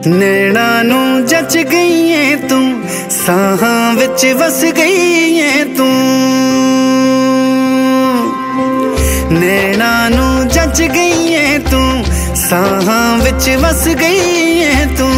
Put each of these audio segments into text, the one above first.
नैना नू जच गई है तू, साहां विच वस गई है तू। नैना नू जच गई है तू, साहां विच वस गई है तू।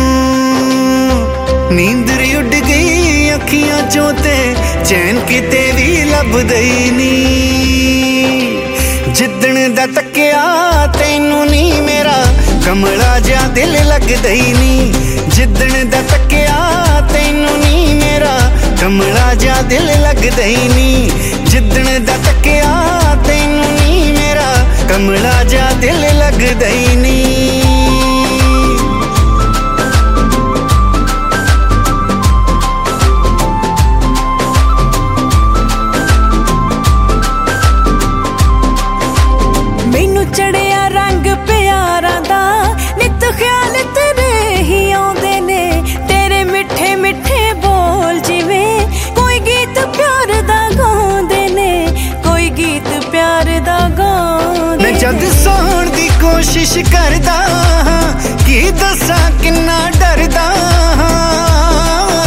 नींदर उड़ गई अखियां चों ते चैन किते भी लभदा ही नी। जिद्दण दा तक्किया तैनू नी मेरा कमला जा दिल लगदा ही नी। जिद्दण दा तक्किया तैनू नी मेरा कमला जा दिल लगदा ही नी। जिद्दण दा तक्किया तैनू नी मेरा कमला जा दिल लगदा ही नी। मैनू चढ़िया रंग प्यारा दा, नित ख्याल तेरे ही आउंदे ने। तेरे मिठे मिठे बोल जिवें कोई गीत प्यार दा गाउंदे ने, कोई गीत प्यार दा गाउंदे। मैं जद सौण दी कोशिश करदा हां, की दसां किन्ना डरदा हां।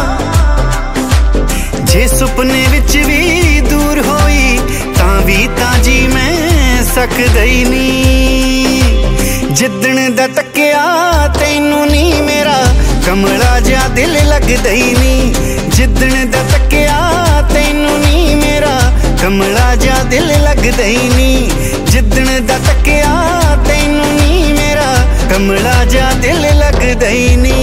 जे सुपने विच भी दूर होई तां भी तां जी मैं सकदा ही नी। जिद्दण दा तक्किया तैनू नी मेरा कमला जा दिल लगदा ही नी। जिद्दण दा तक्किया तैनू नी मेरा कमला जा दिल लगदा ही नी। जिद्दण दा तक्किया तैनू नी मेरा कमला जा दिल लगदा ही नी।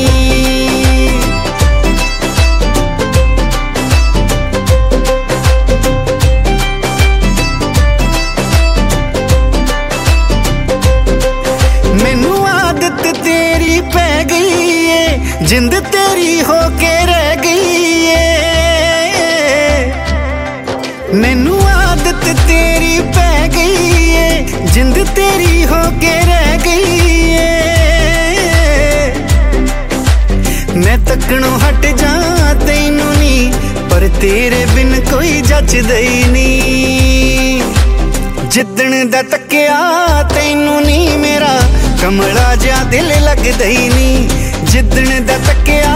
मैनू आदत तेरी पै गई है, जिंद तेरी होके रह गई है। मैनू आदत तेरी पै गई है, जिंद तेरी होके रह गई है। मैं तकनों हट जा तैनू नी, पर तेरे बिन कोई जचदा ही नी। जिद्दण दा तक्किया तैनू नी मेरा कमला जा दिल लगदा ही नी। जिद्दण दा तक्किया